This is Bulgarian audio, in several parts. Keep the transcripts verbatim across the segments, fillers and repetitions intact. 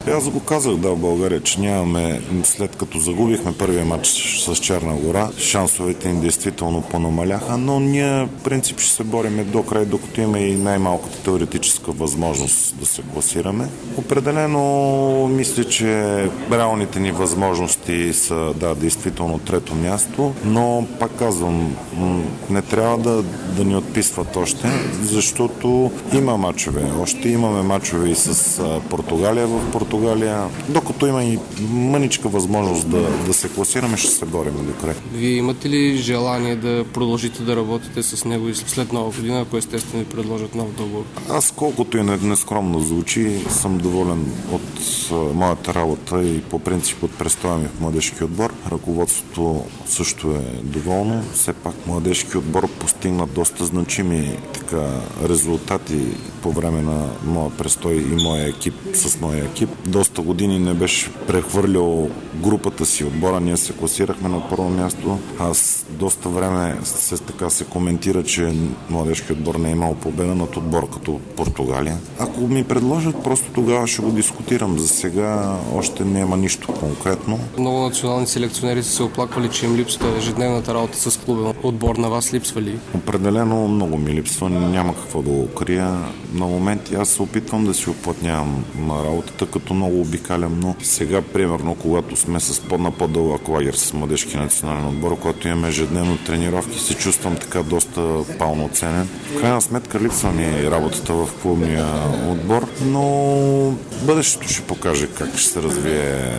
Аз го казах, да, в България, че нямаме, след като загубихме първия матч с Черна гора, шансовете им действително понамаляха, но ние в принцип ще се бориме до край, докато има и най-малката теоретическа възможност да се класираме. Определено мисля, че реалните ни възможности са, да, действително трето място, но пак казвам, не трябва да, да ни отписват още, защото има мачове. Още имаме мачове и с Португалия в Португалия. Докато има и мъничка възможност да, да се класираме, ще се борим до край. Вие имате ли желание да продължите да работите с него и след нова година, ако естествено ви предложат нов договор? Аз колкото и нескромно звучи, съм доволен от а, моята работа и по принцип от престоя ми в младежки отбор. Ръководството също е доволно. Все пак младежки отбор постигна доста значими така, резултати по време на моя престой и моя екип с моя екип. Доста години не беше прехвърлял групата си отбора. Ние се класирахме на първо място. Аз доста време се, така, се коментира, че младежки отбор не е имал победа над отбор като Португалия. Ако ми предложат, просто тогава ще го дискутирам. За сега още няма нищо конкретно. Много национални селекционери са се оплаквали, че им липсва ежедневната работа с клуба. Отбор на вас липсва ли? Определено много ми липсва. Няма какво да го крия. На моменти аз се опитвам да си оплътнявам на работата, като много обикалям, но сега, примерно, когато сме с по- по-дълъг лагер с младежки национален отбор, когато имаме ежедневно тренировки, се чувствам така доста пълноценен. В крайна сметка липсва ми работата в клубния отбор, но бъдещето ще покаже как ще се развие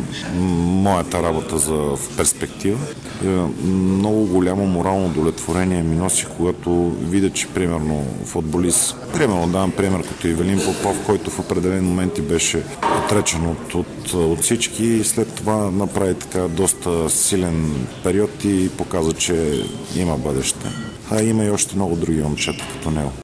моята работа за в перспектива. Много голямо морално удовлетворение ми носи, когато видя, че примерно футболист, примерно давам пример като Ивелин Попов, който в определен моменти беше отречен от, от, от всички и след това направи така доста силен период и показа, че има бъдеще. А има и още много други момчета като него.